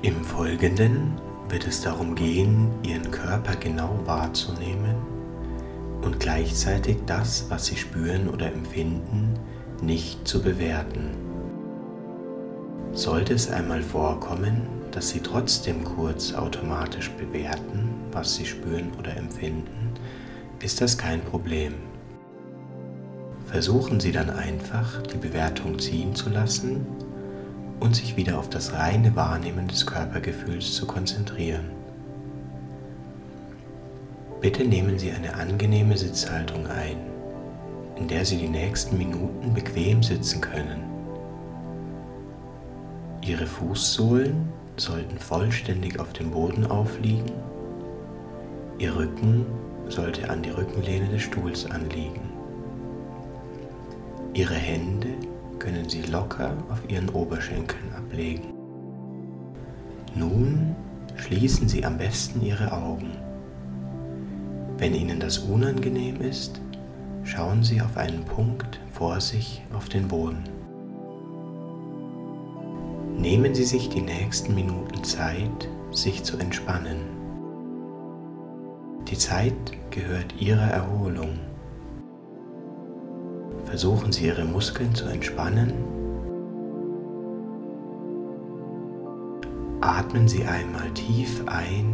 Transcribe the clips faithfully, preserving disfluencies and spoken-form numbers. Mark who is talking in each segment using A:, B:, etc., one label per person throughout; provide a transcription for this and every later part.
A: Im Folgenden wird es darum gehen, Ihren Körper genau wahrzunehmen und gleichzeitig das, was Sie spüren oder empfinden, nicht zu bewerten. Sollte es einmal vorkommen, dass Sie trotzdem kurz automatisch bewerten, was Sie spüren oder empfinden, ist das kein Problem. Versuchen Sie dann einfach, die Bewertung ziehen zu lassen und sich wieder auf das reine Wahrnehmen des Körpergefühls zu konzentrieren. Bitte nehmen Sie eine angenehme Sitzhaltung ein, in der Sie die nächsten Minuten bequem sitzen können. Ihre Fußsohlen sollten vollständig auf dem Boden aufliegen. Ihr Rücken sollte an die Rückenlehne des Stuhls anliegen. Ihre Hände können Sie locker auf Ihren Oberschenkeln ablegen. Nun schließen Sie am besten Ihre Augen. Wenn Ihnen das unangenehm ist, schauen Sie auf einen Punkt vor sich auf den Boden. Nehmen Sie sich die nächsten Minuten Zeit, sich zu entspannen. Die Zeit gehört Ihrer Erholung. Versuchen Sie, Ihre Muskeln zu entspannen. Atmen Sie einmal tief ein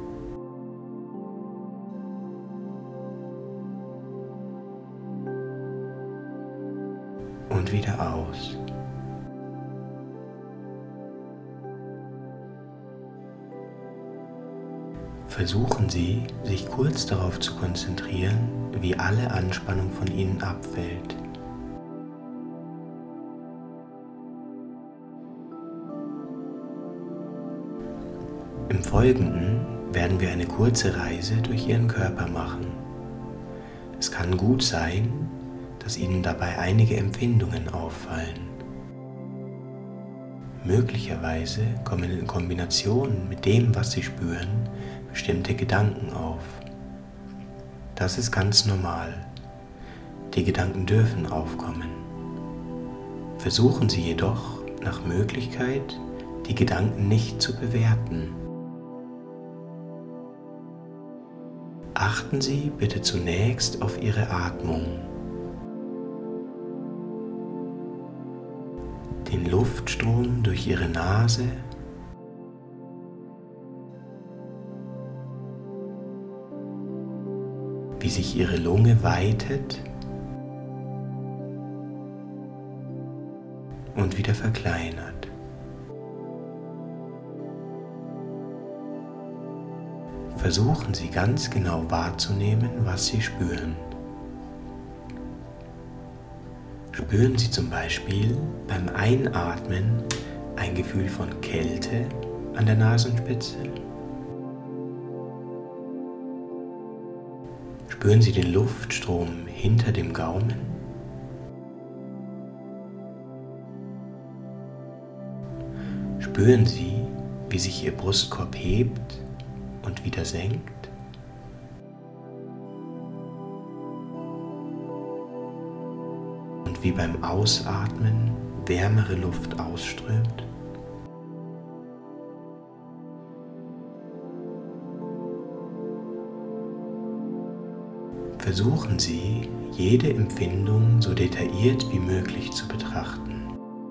A: und wieder aus. Versuchen Sie, sich kurz darauf zu konzentrieren, wie alle Anspannung von Ihnen abfällt. Im Folgenden werden wir eine kurze Reise durch Ihren Körper machen. Es kann gut sein, dass Ihnen dabei einige Empfindungen auffallen. Möglicherweise kommen in Kombination mit dem, was Sie spüren, bestimmte Gedanken auf. Das ist ganz normal. Die Gedanken dürfen aufkommen. Versuchen Sie jedoch, nach Möglichkeit, die Gedanken nicht zu bewerten. Achten Sie bitte zunächst auf Ihre Atmung. Den Luftstrom durch Ihre Nase wie sich Ihre Lunge weitet und wieder verkleinert. Versuchen Sie ganz genau wahrzunehmen, was Sie spüren. Spüren Sie zum Beispiel beim Einatmen ein Gefühl von Kälte an der Nasenspitze? Spüren Sie den Luftstrom hinter dem Gaumen? Spüren Sie, wie sich Ihr Brustkorb hebt und wieder senkt? Und wie beim Ausatmen wärmere Luft ausströmt? Versuchen Sie, jede Empfindung so detailliert wie möglich zu betrachten.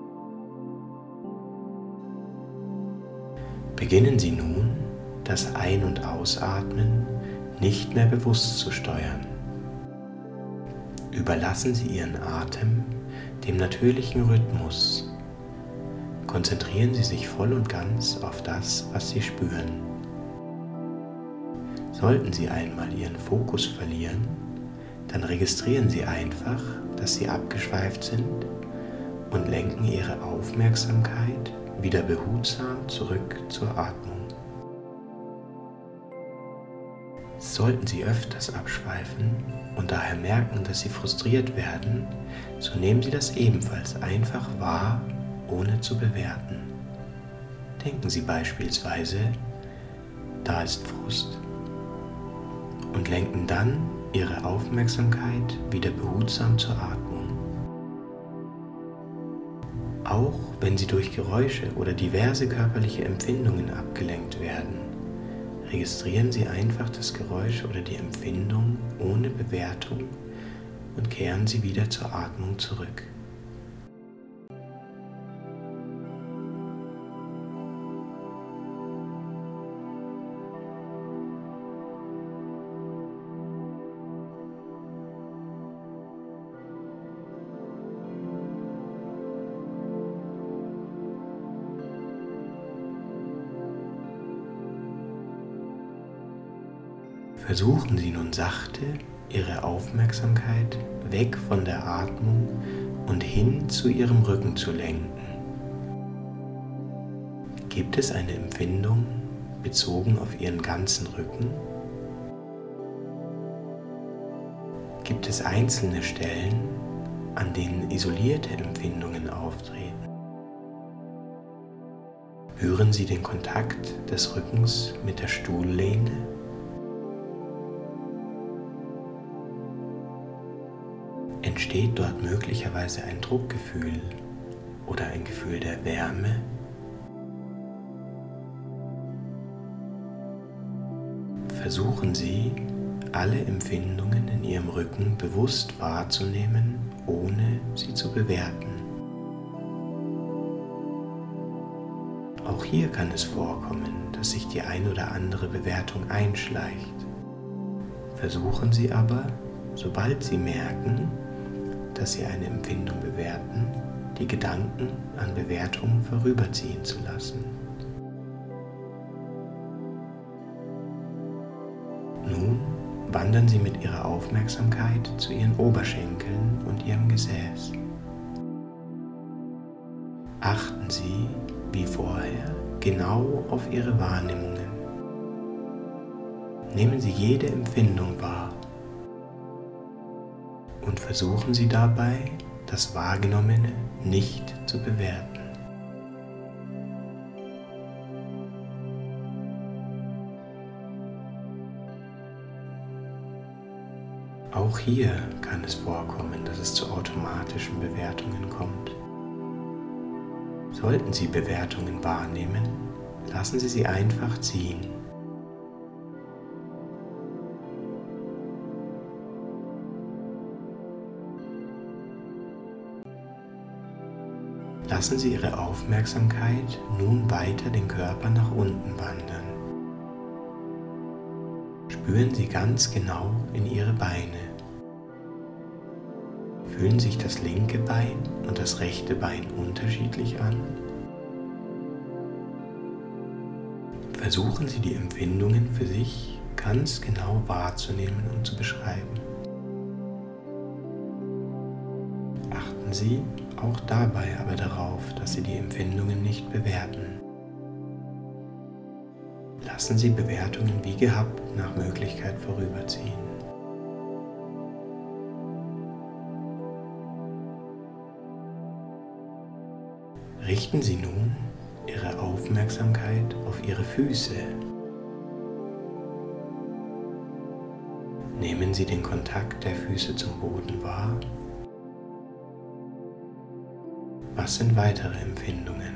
A: Beginnen Sie nun, das Ein- und Ausatmen nicht mehr bewusst zu steuern. Überlassen Sie Ihren Atem dem natürlichen Rhythmus. Konzentrieren Sie sich voll und ganz auf das, was Sie spüren. Sollten Sie einmal Ihren Fokus verlieren, dann registrieren Sie einfach, dass Sie abgeschweift sind und lenken Ihre Aufmerksamkeit wieder behutsam zurück zur Atmung. Sollten Sie öfters abschweifen und daher merken, dass Sie frustriert werden, so nehmen Sie das ebenfalls einfach wahr, ohne zu bewerten. Denken Sie beispielsweise, da ist Frust, und lenken dann Ihre Aufmerksamkeit wieder behutsam zur Atmung. Auch wenn Sie durch Geräusche oder diverse körperliche Empfindungen abgelenkt werden, registrieren Sie einfach das Geräusch oder die Empfindung ohne Bewertung und kehren Sie wieder zur Atmung zurück. Versuchen Sie nun sachte, Ihre Aufmerksamkeit weg von der Atmung und hin zu Ihrem Rücken zu lenken. Gibt es eine Empfindung bezogen auf Ihren ganzen Rücken? Gibt es einzelne Stellen, an denen isolierte Empfindungen auftreten? Spüren Sie den Kontakt des Rückens mit der Stuhllehne? Entsteht dort möglicherweise ein Druckgefühl oder ein Gefühl der Wärme? Versuchen Sie, alle Empfindungen in Ihrem Rücken bewusst wahrzunehmen, ohne sie zu bewerten. Auch hier kann es vorkommen, dass sich die ein oder andere Bewertung einschleicht. Versuchen Sie aber, sobald Sie merken, dass Sie eine Empfindung bewerten, die Gedanken an Bewertungen vorüberziehen zu lassen. Nun wandern Sie mit Ihrer Aufmerksamkeit zu Ihren Oberschenkeln und Ihrem Gesäß. Achten Sie, wie vorher, genau auf Ihre Wahrnehmungen. Nehmen Sie jede Empfindung wahr und versuchen Sie dabei, das Wahrgenommene nicht zu bewerten. Auch hier kann es vorkommen, dass es zu automatischen Bewertungen kommt. Sollten Sie Bewertungen wahrnehmen, lassen Sie sie einfach ziehen. Lassen Sie Ihre Aufmerksamkeit nun weiter den Körper nach unten wandern. Spüren Sie ganz genau in Ihre Beine. Fühlen sich das linke Bein und das rechte Bein unterschiedlich an? Versuchen Sie die Empfindungen für sich ganz genau wahrzunehmen und zu beschreiben. Achten Sie auch dabei aber darauf, dass Sie die Empfindungen nicht bewerten. Lassen Sie Bewertungen wie gehabt nach Möglichkeit vorüberziehen. Richten Sie nun Ihre Aufmerksamkeit auf Ihre Füße. Nehmen Sie den Kontakt der Füße zum Boden wahr. Was sind weitere Empfindungen?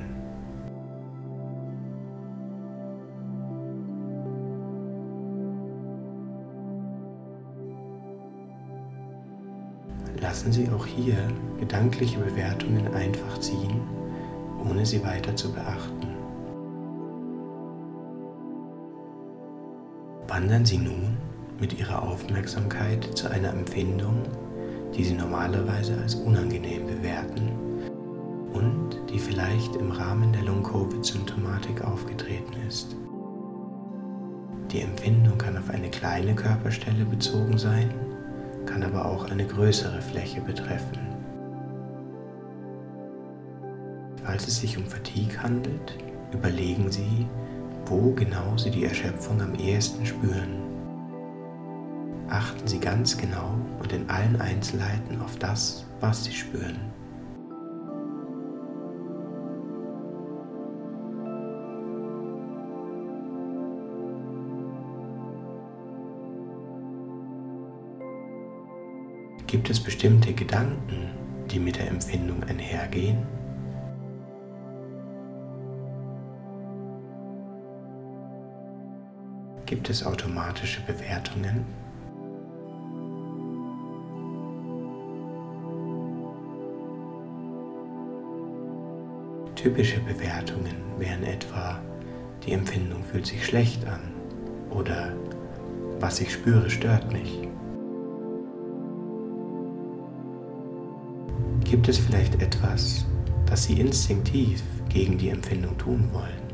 A: Lassen Sie auch hier gedankliche Bewertungen einfach ziehen, ohne sie weiter zu beachten. Wandern Sie nun mit Ihrer Aufmerksamkeit zu einer Empfindung, die Sie normalerweise als unangenehm bewerten und die vielleicht im Rahmen der Long-Covid-Symptomatik aufgetreten ist. Die Empfindung kann auf eine kleine Körperstelle bezogen sein, kann aber auch eine größere Fläche betreffen. Falls es sich um Fatigue handelt, überlegen Sie, wo genau Sie die Erschöpfung am ehesten spüren. Achten Sie ganz genau und in allen Einzelheiten auf das, was Sie spüren. Gibt es bestimmte Gedanken, die mit der Empfindung einhergehen? Gibt es automatische Bewertungen? Typische Bewertungen wären etwa: die Empfindung fühlt sich schlecht an oder was ich spüre stört mich. Gibt es vielleicht etwas, das Sie instinktiv gegen die Empfindung tun wollen?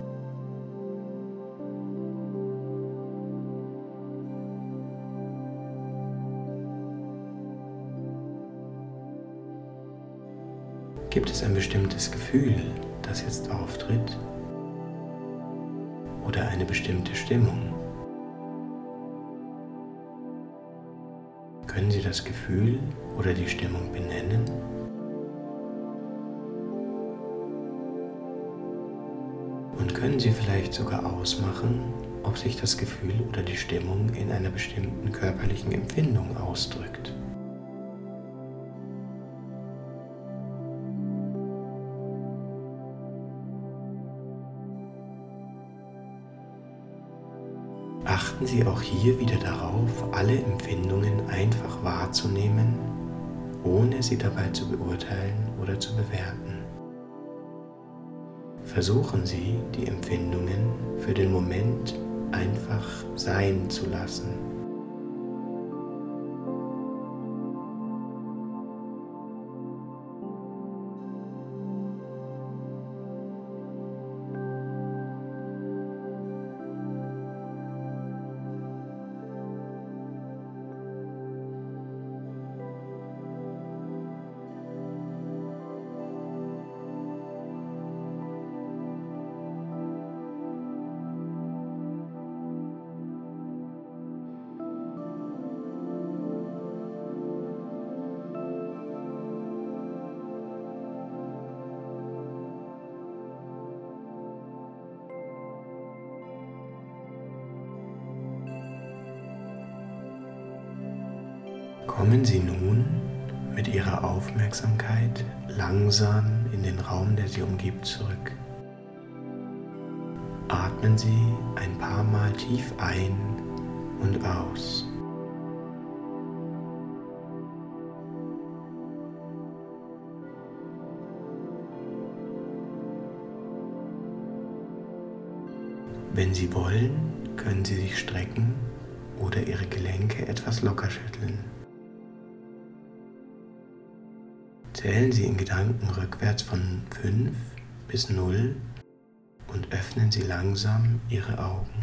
A: Gibt es ein bestimmtes Gefühl, das jetzt auftritt? Oder eine bestimmte Stimmung? Können Sie das Gefühl oder die Stimmung benennen? Und können Sie vielleicht sogar ausmachen, ob sich das Gefühl oder die Stimmung in einer bestimmten körperlichen Empfindung ausdrückt? Achten Sie auch hier wieder darauf, alle Empfindungen einfach wahrzunehmen, ohne sie dabei zu beurteilen oder zu bewerten. Versuchen Sie, die Empfindungen für den Moment einfach sein zu lassen. Kommen Sie nun mit Ihrer Aufmerksamkeit langsam in den Raum, der Sie umgibt, zurück. Atmen Sie ein paar Mal tief ein und aus. Wenn Sie wollen, können Sie sich strecken oder Ihre Gelenke etwas locker schütteln. Zählen Sie in Gedanken rückwärts von fünf bis null und öffnen Sie langsam Ihre Augen.